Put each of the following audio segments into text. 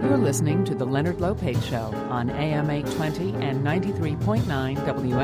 You're listening to The Leonard Lopate Show on AM 820 and 93.9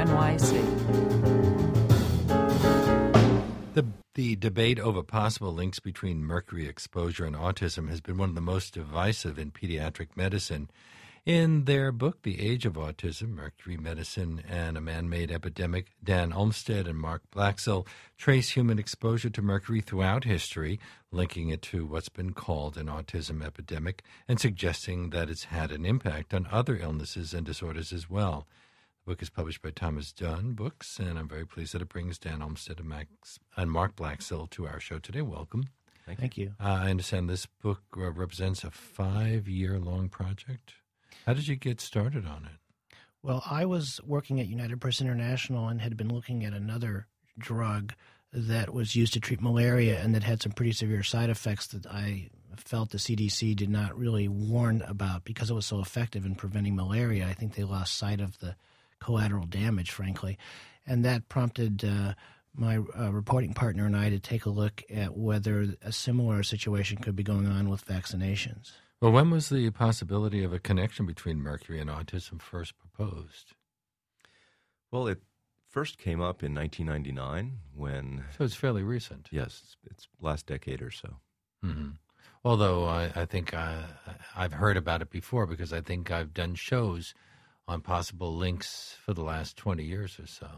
WNYC. The debate over possible links between mercury exposure and autism has been one of the most divisive in pediatric medicine. In their book, The Age of Autism, Mercury Medicine and a Man-Made Epidemic, Dan Olmsted and Mark Blaxill trace human exposure to mercury throughout history, linking it to what's been called an autism epidemic and suggesting that it's had an impact on other illnesses and disorders as well. The book is published by Thomas Dunn Books, and I'm very pleased that it brings Dan Olmsted and Mark Blaxill to our show today. Welcome. Thank you. I understand this book represents a 5-year-long project. How did you get started on it? Well, I was working at United Press International and had been looking at another drug that was used to treat malaria and that had some pretty severe side effects that I felt the CDC did not really warn about because it was so effective in preventing malaria. I think they lost sight of the collateral damage, frankly. And that prompted my reporting partner and I to take a look at whether a similar situation could be going on with vaccinations. Well, when was the possibility of a connection between mercury and autism first proposed? Well, it first came up in 1999 when... So it's fairly recent. Yes, it's last decade or so. Mm-hmm. Although I think I've heard about it before because I think I've done shows on possible links for the last 20 years or so.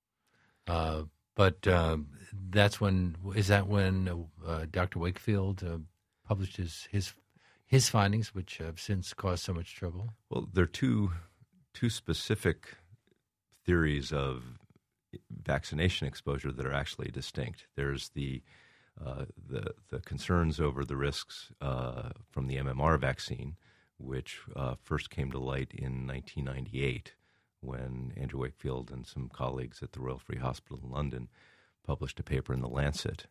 But that's when... Is that when Dr. Wakefield published his findings, which have since caused so much trouble? Well, there are two specific theories of vaccination exposure that are actually distinct. There's the concerns over the risks from the MMR vaccine, which first came to light in 1998 when Andrew Wakefield and some colleagues at the Royal Free Hospital in London published a paper in The Lancet.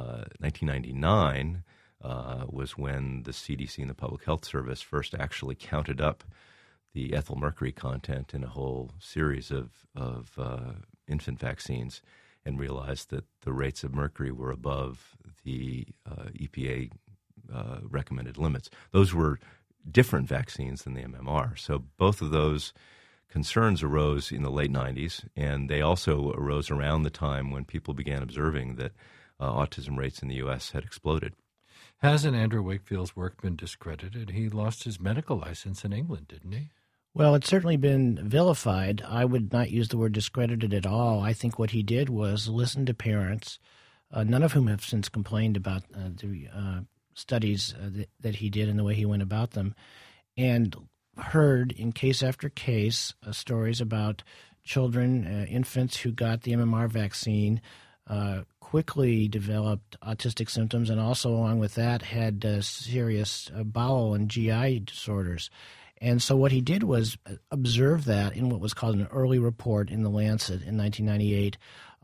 1999 was when the CDC and the Public Health Service first actually counted up the ethyl mercury content in a whole series of infant vaccines and realized that the rates of mercury were above the EPA recommended limits. Those were different vaccines than the MMR. So both of those concerns arose in the late 90s, and they also arose around the time when people began observing that autism rates in the U.S. had exploded. Hasn't Andrew Wakefield's work been discredited? He lost his medical license in England, didn't he? Well, it's certainly been vilified. I would not use the word discredited at all. I think what he did was listen to parents, none of whom have since complained about the studies that he did and the way he went about them, and heard in case after case stories about children, infants who got the MMR vaccine, quickly developed autistic symptoms, and also along with that had serious bowel and GI disorders. And so what he did was observe that in what was called an early report in The Lancet in 1998.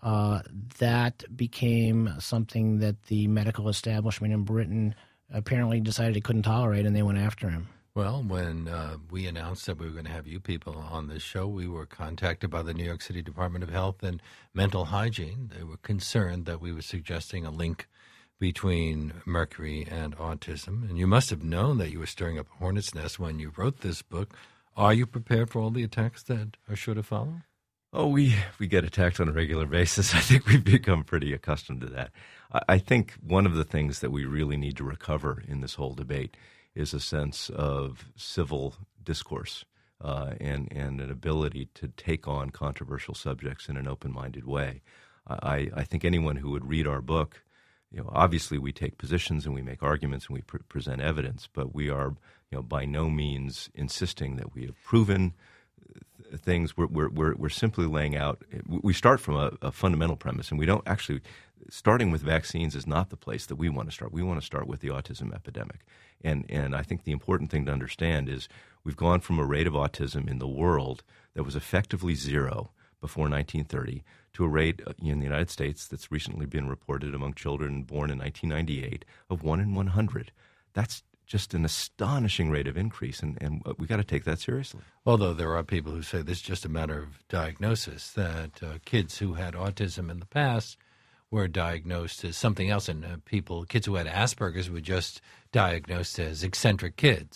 That became something that the medical establishment in Britain apparently decided it couldn't tolerate, and they went after him. Well, when we announced that we were going to have you people on this show, we were contacted by the New York City Department of Health and Mental Hygiene. They were concerned that we were suggesting a link between mercury and autism. And you must have known that you were stirring up a hornet's nest when you wrote this book. Are you prepared for all the attacks that are sure to follow? Oh, we get attacked on a regular basis. I think we've become pretty accustomed to that. I think one of the things that we really need to recover in this whole debate is a sense of civil discourse and an ability to take on controversial subjects in an open-minded way. I think anyone who would read our book, obviously we take positions and we make arguments and we present evidence, but we are, by no means insisting that we have proven things. We're simply laying out. We start from a fundamental premise, and we don't actually. Starting with vaccines is not the place that we want to start. We want to start with the autism epidemic, and I think the important thing to understand is we've gone from a rate of autism in the world that was effectively zero before 1930 to a rate in the United States that's recently been reported among children born in 1998 of 1 in 100. That's just an astonishing rate of increase, and we got to take that seriously. Although there are people who say this is just a matter of diagnosis, that kids who had autism in the past were diagnosed as something else, and kids who had Asperger's were just diagnosed as eccentric kids.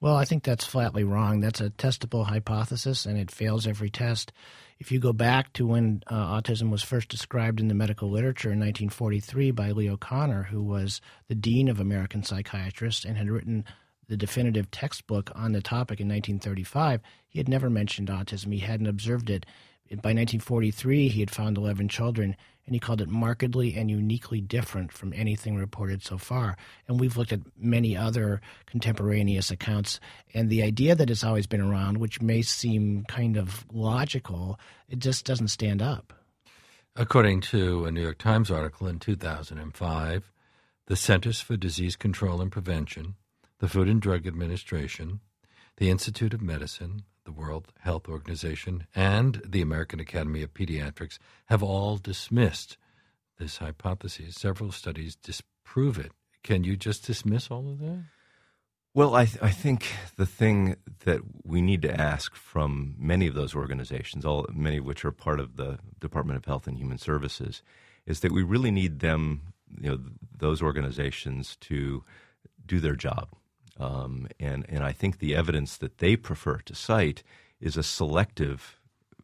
Well, I think that's flatly wrong. That's a testable hypothesis, and it fails every test. If you go back to when autism was first described in the medical literature in 1943 by Leo Kanner, who was the dean of American psychiatrists and had written the definitive textbook on the topic in 1935, he had never mentioned autism. He hadn't observed it. By 1943, he had found 11 children, and he called it markedly and uniquely different from anything reported so far. And we've looked at many other contemporaneous accounts, and the idea that it's always been around, which may seem kind of logical, it just doesn't stand up. According to a New York Times article in 2005, the Centers for Disease Control and Prevention, the Food and Drug Administration, the Institute of Medicine, the World Health Organization, and the American Academy of Pediatrics have all dismissed this hypothesis. Several studies disprove it. Can you just dismiss all of that? Well, I think the thing that we need to ask from many of those organizations, many of which are part of the Department of Health and Human Services, is that we really need them, those organizations, to do their job. And I think the evidence that they prefer to cite is a selective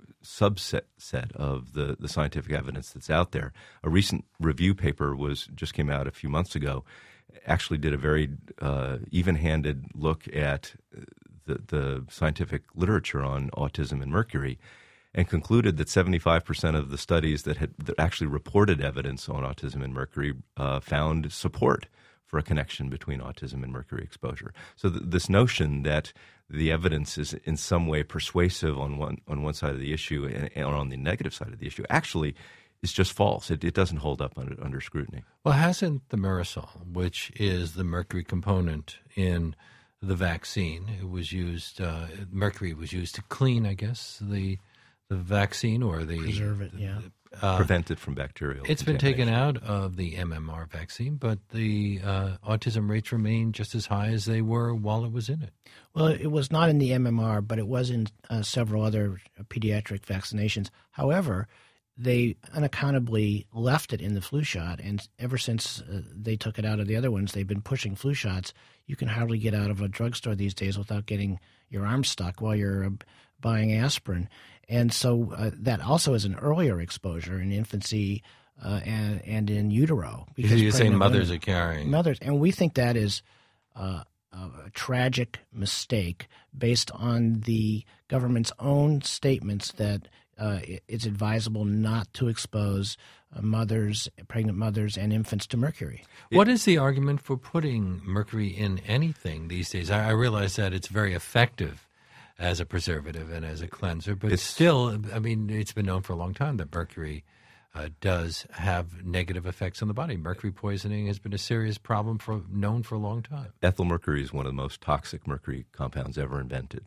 subset of the scientific evidence that's out there. A recent review paper just came out a few months ago, actually did a very even-handed look at the scientific literature on autism and mercury, and concluded that 75% of the studies that actually reported evidence on autism and mercury found support for a connection between autism and mercury exposure. So this notion that the evidence is in some way persuasive on one side of the issue and on the negative side of the issue actually is just false. It doesn't hold up under scrutiny. Well, hasn't the Marisol, which is the mercury component in the vaccine, it was used, mercury was used to clean, I guess, the vaccine or the preserve it, yeah. Prevent it from bacterial It's been taken out of the MMR vaccine, but the autism rates remain just as high as they were while it was in it. Well, it was not in the MMR, but it was in several other pediatric vaccinations. However, they unaccountably left it in the flu shot, and ever since they took it out of the other ones, they've been pushing flu shots. You can hardly get out of a drugstore these days without getting your arm stuck while you're buying aspirin. And so that also is an earlier exposure in infancy and in utero. Because you're saying mothers are carrying. Mothers. And we think that is a tragic mistake based on the government's own statements that it's advisable not to expose pregnant mothers and infants to mercury. What is the argument for putting mercury in anything these days? I realize that it's very effective as a preservative and as a cleanser, but still, I mean, it's been known for a long time that mercury does have negative effects on the body. Mercury poisoning has been a serious problem known for a long time. Ethyl mercury is one of the most toxic mercury compounds ever invented,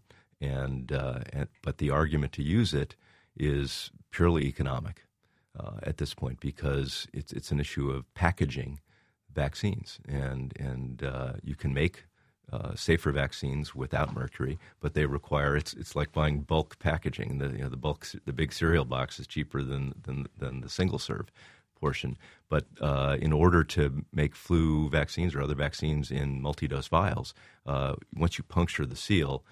but the argument to use it is purely economic at this point because it's an issue of packaging vaccines, and you can make safer vaccines without mercury, but they require it's like buying bulk packaging. The big cereal box is cheaper than the single serve portion. But in order to make flu vaccines or other vaccines in multi-dose vials, once you puncture the seal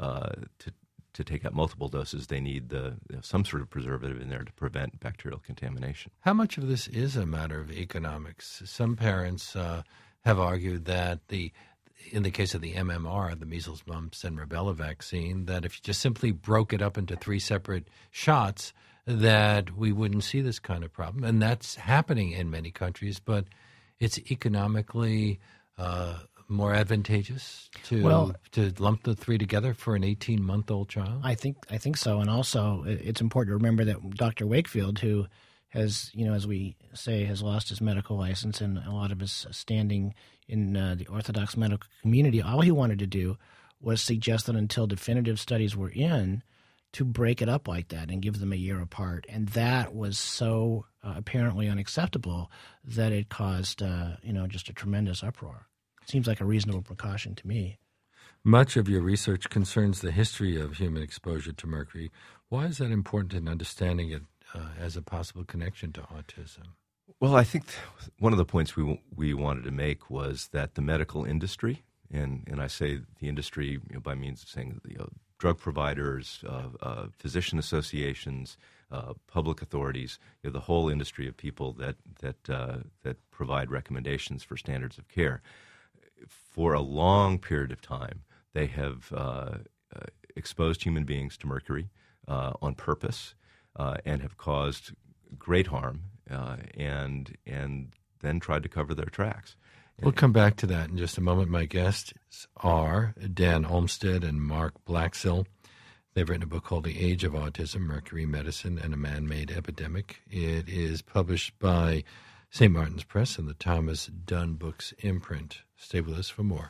to take out multiple doses, they need some sort of preservative in there to prevent bacterial contamination. How much of this is a matter of economics? Some parents have argued that in the case of the MMR, the measles, mumps, and rubella vaccine, that if you just simply broke it up into 3 separate shots, that we wouldn't see this kind of problem. And that's happening in many countries, but it's economically more advantageous to lump the 3 together for an 18-month-old child? I think so. And also, it's important to remember that Dr. Wakefield, who has, as we say, has lost his medical license and a lot of his standing in the Orthodox medical community, all he wanted to do was suggest that until definitive studies were in, to break it up like that and give them a year apart. And that was so apparently unacceptable that it caused, just a tremendous uproar. Seems like a reasonable precaution to me. Much of your research concerns the history of human exposure to mercury. Why is that important in understanding it as a possible connection to autism? Well, I think one of the points we wanted to make was that the medical industry and I say the industry by means of saying drug providers, physician associations, public authorities, the whole industry of people that provide recommendations for standards of care. For a long period of time, they have exposed human beings to mercury on purpose and have caused great harm and then tried to cover their tracks. We'll come back to that in just a moment. My guests are Dan Olmsted and Mark Blaxill. They've written a book called The Age of Autism, Mercury Medicine and a Man-Made Epidemic. It is published by St. Martin's Press and the Thomas Dunn Books imprint. Stay with us for more.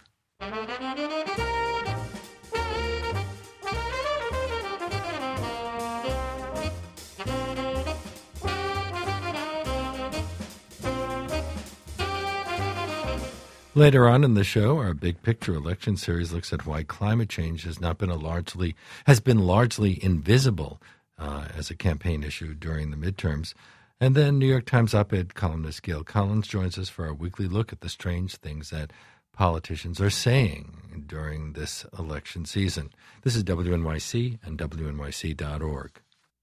Later on in the show, our Big Picture election series looks at why climate change has been largely invisible as a campaign issue during the midterms. And then New York Times op-ed columnist Gail Collins joins us for our weekly look at the strange things that politicians are saying during this election season. This is WNYC and WNYC.org.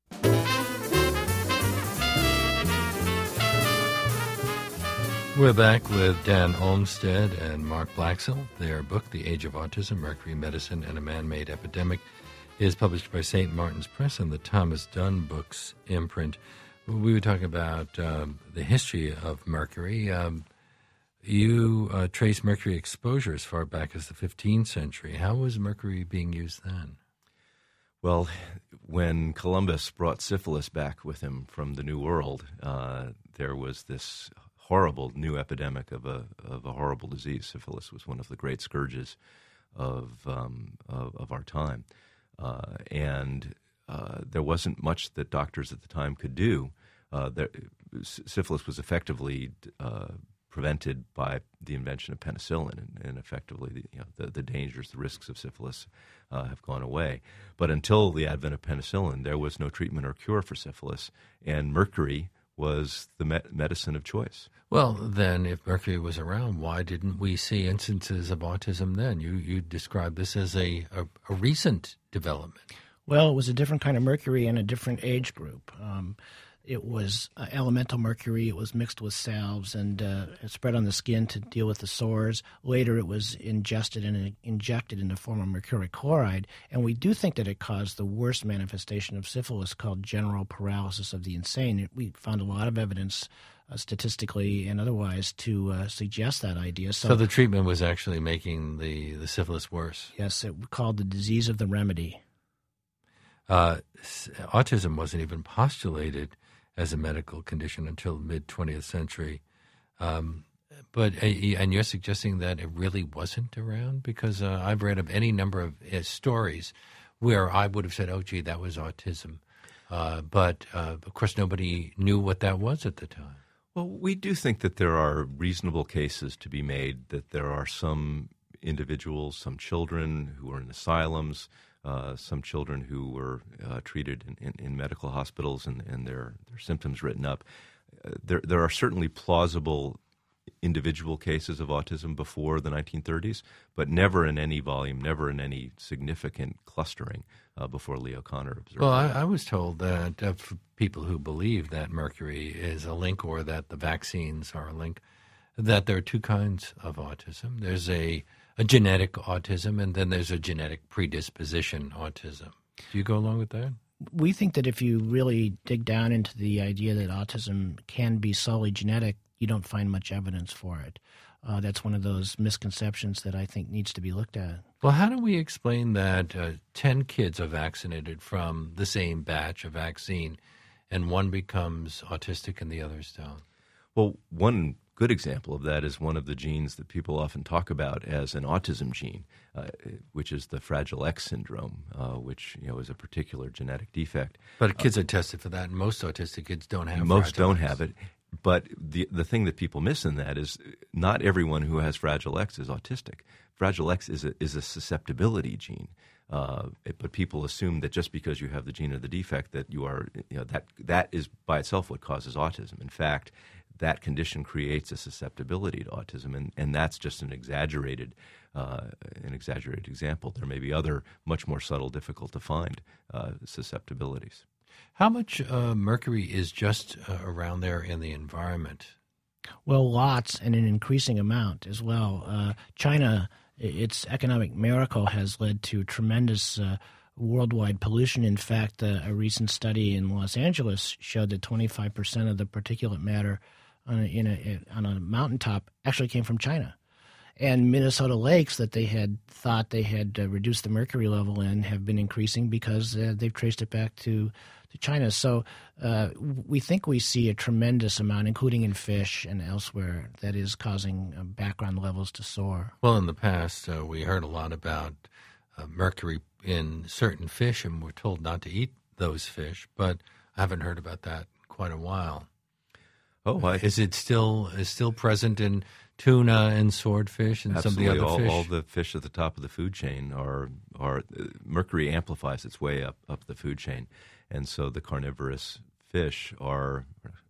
We're back with Dan Olmsted and Mark Blaxill. Their book, The Age of Autism, Mercury Medicine and a Man-Made Epidemic, is published by St. Martin's Press and the Thomas Dunn Books imprint. We were talking about the history of mercury. You trace mercury exposure as far back as the 15th century. How was mercury being used then? Well, when Columbus brought syphilis back with him from the New World, there was this horrible new epidemic of a horrible disease. Syphilis was one of the great scourges of our time, and there wasn't much that doctors at the time could do. Syphilis was effectively prevented by the invention of penicillin, and effectively the dangers, the risks of syphilis have gone away. But until the advent of penicillin, there was no treatment or cure for syphilis, and mercury was the medicine of choice. Well, then, if mercury was around, why didn't we see instances of autism then? You described this as a recent development. Well, it was a different kind of mercury and a different age group. It was elemental mercury. It was mixed with salves and it spread on the skin to deal with the sores. Later, it was ingested and injected in the form of mercuric chloride. And we do think that it caused the worst manifestation of syphilis called general paralysis of the insane. We found a lot of evidence statistically and otherwise to suggest that idea. So the treatment was actually making the syphilis worse? Yes, it was called the disease of the remedy. Autism wasn't even postulated as a medical condition until the mid-20th century. And you're suggesting that it really wasn't around? Because I've read of any number of stories where I would have said, oh, gee, that was autism. But, of course, nobody knew what that was at the time. Well, we do think that there are reasonable cases to be made, that there are some individuals, some children who are in asylums, some children who were treated in medical hospitals and their symptoms written up. There are certainly plausible individual cases of autism before the 1930s, but never in any volume, never in any significant clustering before Leo Kanner observed. Well, I was told that for people who believe that mercury is a link or that the vaccines are a link, that there are two kinds of autism. There's a genetic autism, and then there's a genetic predisposition autism. Do you go along with that? We think that if you really dig down into the idea that autism can be solely genetic, you don't find much evidence for it. That's one of those misconceptions that I think needs to be looked at. Well, how do we explain that 10 kids are vaccinated from the same batch of vaccine, and one becomes autistic and the others don't? Well, one good example of that is one of the genes that people often talk about as an autism gene, which is the Fragile X syndrome, which is a particular genetic defect. But kids are tested for that, and most autistic kids don't have most Fragile don't X. have it. But the thing that people miss in that is not everyone who has Fragile X is autistic. Fragile X is a susceptibility gene. But people assume that just because you have the gene or the defect that you are, that is by itself what causes autism. In fact, that condition creates a susceptibility to autism, and that's just an exaggerated example. There may be other much more subtle, difficult to find susceptibilities. How much mercury is just around there in the environment? Well, lots, and an increasing amount as well. China, its economic miracle has led to tremendous worldwide pollution. In fact, a recent study in Los Angeles showed that 25% of the particulate matter on a mountaintop actually came from China. And Minnesota lakes that they had thought they had reduced the mercury level in have been increasing because they've traced it back to China. So we think we see a tremendous amount, including in fish and elsewhere, that is causing background levels to soar. Well, in the past, we heard a lot about mercury in certain fish, and we're told not to eat those fish, but I haven't heard about that in quite a while. Is it still present in tuna and swordfish and Absolutely. some of the other fish? All the fish at the top of the food chain are mercury amplifies its way up the food chain, and so the carnivorous fish are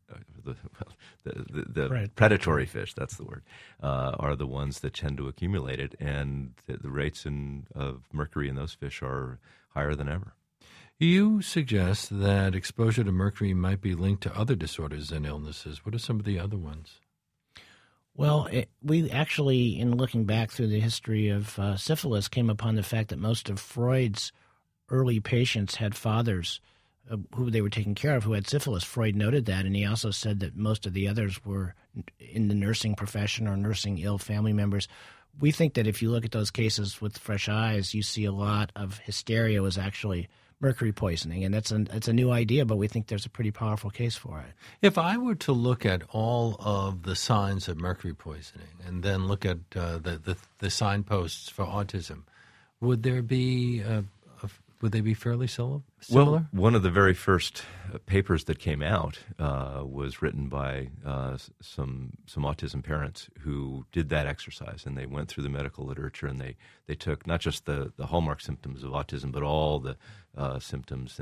the predatory fish. That's the word. Are the ones that tend to accumulate it, and the rates of mercury in those fish are higher than ever. You suggest that exposure to mercury might be linked to other disorders and illnesses. What are some of the other ones? Well, we actually, in looking back through the history of syphilis, came upon the fact that most of Freud's early patients had fathers who they were taking care of who had syphilis. Freud noted that, and he also said that most of the others were in the nursing profession or nursing ill family members. We think that if you look at those cases with fresh eyes, you see a lot of hysteria was actually mercury poisoning, and it's a new idea, but we think there's a pretty powerful case for it. If I were to look at all of the signs of mercury poisoning and then look at the signposts for autism, would they be fairly similar? Well, one of the very first papers that came out was written by some autism parents who did that exercise, and they went through the medical literature and they took not just the hallmark symptoms of autism, but all the symptoms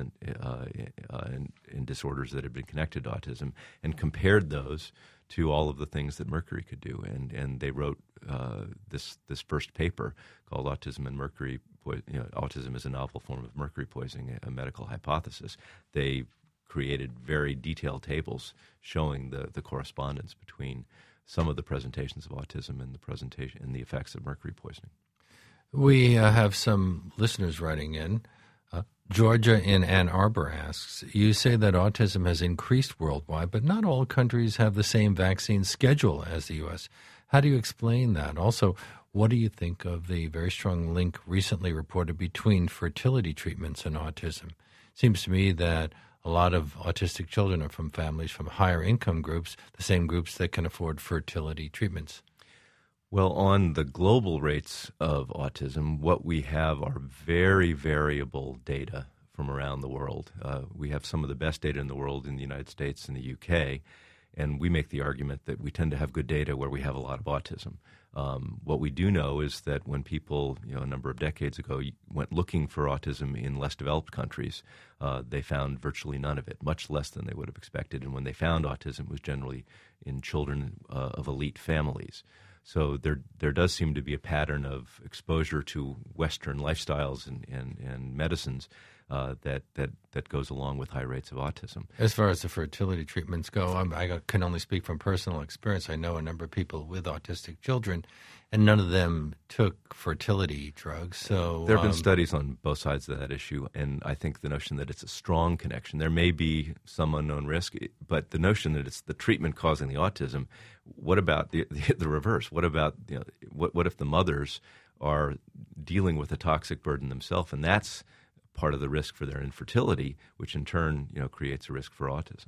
and disorders that had been connected to autism, and compared those to all of the things that mercury could do, and they wrote this first paper called "Autism and Mercury." Autism is a novel form of mercury poisoning, a medical hypothesis. They created very detailed tables showing the correspondence between some of the presentations of autism and the effects of mercury poisoning. We have some listeners writing in. Georgia in Ann Arbor asks, you say that autism has increased worldwide, but not all countries have the same vaccine schedule as the U.S. How do you explain that? Also, what do you think of the very strong link recently reported between fertility treatments and autism? Seems to me that a lot of autistic children are from families from higher income groups, the same groups that can afford fertility treatments. Well, on the global rates of autism, what we have are very variable data from around the world. We have some of the best data in the world in the United States and the UK, and we make the argument that we tend to have good data where we have a lot of autism. What we do know is that when people, a number of decades ago, went looking for autism in less developed countries, they found virtually none of it, much less than they would have expected. And when they found autism, it was generally in children of elite families. So there does seem to be a pattern of exposure to Western lifestyles and medicines that goes along with high rates of autism. As far as the fertility treatments go, I can only speak from personal experience. I know a number of people with autistic children, and none of them took fertility drugs. So there have been studies on both sides of that issue, and I think the notion that it's a strong connection. There may be some unknown risk, but the notion that it's the treatment causing the autism. What about the reverse? What about what if the mothers are dealing with a toxic burden themselves, and that's part of the risk for their infertility, which in turn creates a risk for autism.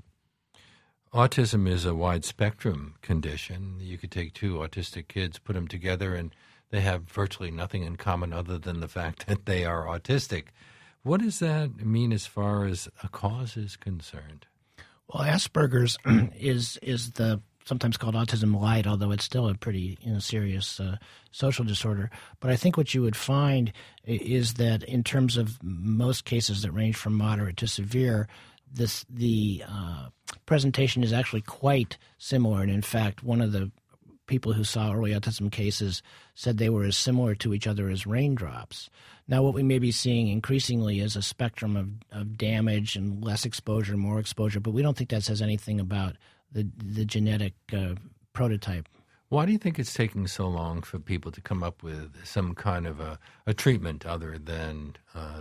Autism is a wide spectrum condition. You could take two autistic kids, put them together, and they have virtually nothing in common other than the fact that they are autistic. What does that mean as far as a cause is concerned? Well, Asperger's is the sometimes called autism light, although it's still a pretty serious social disorder. But I think what you would find is that in terms of most cases that range from moderate to severe, the presentation is actually quite similar. And in fact, one of the people who saw early autism cases said they were as similar to each other as raindrops. Now, what we may be seeing increasingly is a spectrum of damage and less exposure, more exposure, but we don't think that says anything about the genetic prototype. Why do you think it's taking so long for people to come up with some kind of a treatment other than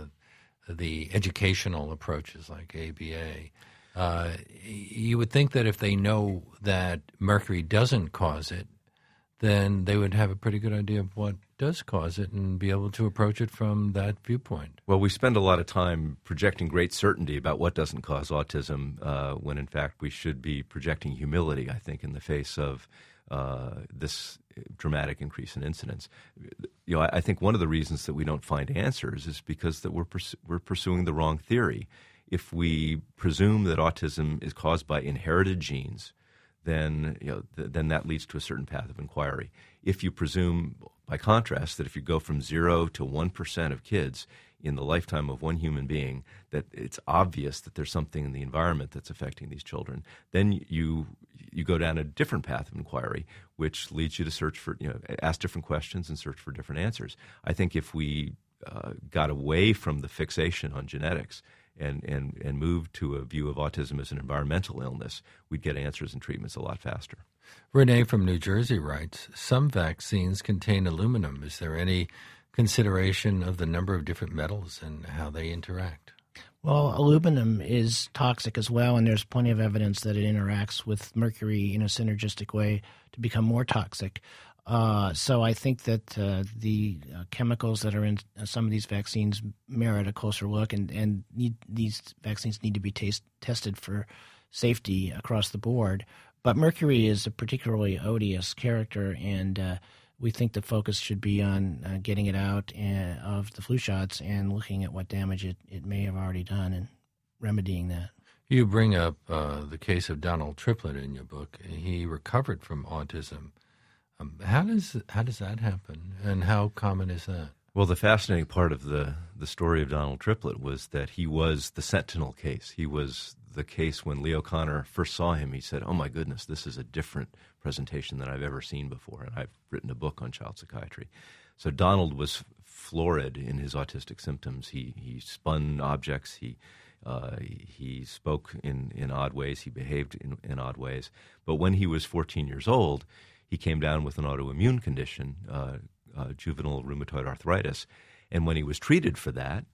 the educational approaches like ABA? You would think that if they know that mercury doesn't cause it, then they would have a pretty good idea of what does cause it and be able to approach it from that viewpoint. Well, we spend a lot of time projecting great certainty about what doesn't cause autism when, in fact, we should be projecting humility, I think, in the face of this dramatic increase in incidence. You know, I think one of the reasons that we don't find answers is because that we're pursuing the wrong theory. If we presume that autism is caused by inherited genes, then then that leads to a certain path of inquiry. If you presume, by contrast, that if you go from 0 to 1% of kids in the lifetime of one human being, that it's obvious that there's something in the environment that's affecting these children, then you go down a different path of inquiry, which leads you to search for, ask different questions and search for different answers. I think if we got away from the fixation on genetics and moved to a view of autism as an environmental illness, we'd get answers and treatments a lot faster. Renee from New Jersey writes, some vaccines contain aluminum. Is there any consideration of the number of different metals and how they interact? Well, aluminum is toxic as well, and there's plenty of evidence that it interacts with mercury in a synergistic way to become more toxic. So I think that the chemicals that are in some of these vaccines merit a closer look, and these vaccines need to be tested for safety across the board. But mercury is a particularly odious character, and we think the focus should be on getting it out of the flu shots and looking at what damage it may have already done and remedying that. You bring up the case of Donald Triplett in your book. He recovered from autism. How does that happen, and how common is that? Well, the fascinating part of the story of Donald Triplett was that he was the sentinel case. He was the case when Leo Kanner first saw him. He said, "Oh my goodness, this is a different presentation than I've ever seen before." And I've written a book on child psychiatry. So Donald was florid in his autistic symptoms. He spun objects. He spoke in odd ways. He behaved in odd ways. But when he was 14 years old, he came down with an autoimmune condition, juvenile rheumatoid arthritis. And when he was treated for that,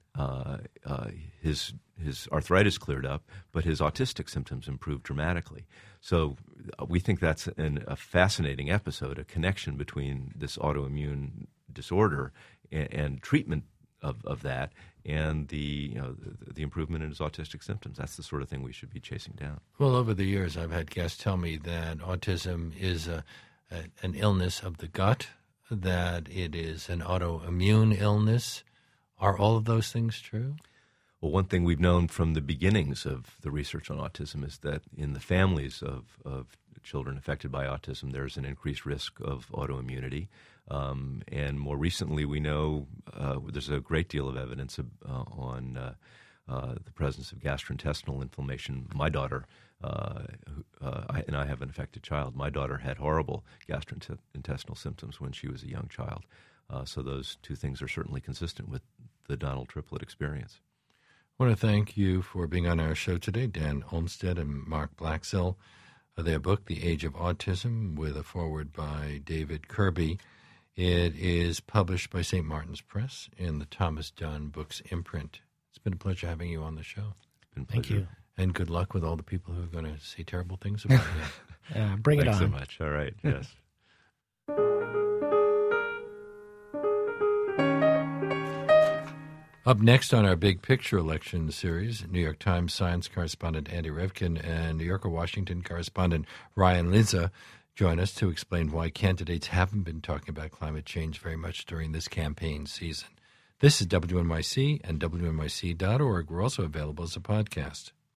his arthritis cleared up, but his autistic symptoms improved dramatically. So we think that's a fascinating episode, a connection between this autoimmune disorder and treatment of that and the improvement in his autistic symptoms. That's the sort of thing we should be chasing down. Well, over the years, I've had guests tell me that autism is an illness of the gut, that it is an autoimmune illness. Are all of those things true? Well, one thing we've known from the beginnings of the research on autism is that in the families of children affected by autism, there's an increased risk of autoimmunity. And more recently, we know there's a great deal of evidence on the presence of gastrointestinal inflammation. My daughter, and I have an affected child, my daughter had horrible gastrointestinal symptoms when she was a young child. So those two things are certainly consistent with the Donald Triplett experience. I want to thank you for being on our show today, Dan Olmsted and Mark Blaxill. Their book, The Age of Autism, with a foreword by David Kirby. It is published by St. Martin's Press in the Thomas Dunn Books imprint. It's been a pleasure having you on the show. It's been a pleasure. Thank you. And good luck with all the people who are going to say terrible things about you. Bring Thanks it on. so much. All right. Yes. Up next on our Big Picture election series, New York Times science correspondent Andy Revkin and New Yorker Washington correspondent Ryan Linza join us to explain why candidates haven't been talking about climate change very much during this campaign season. This is WNYC and WNYC.org. We're also available as a podcast.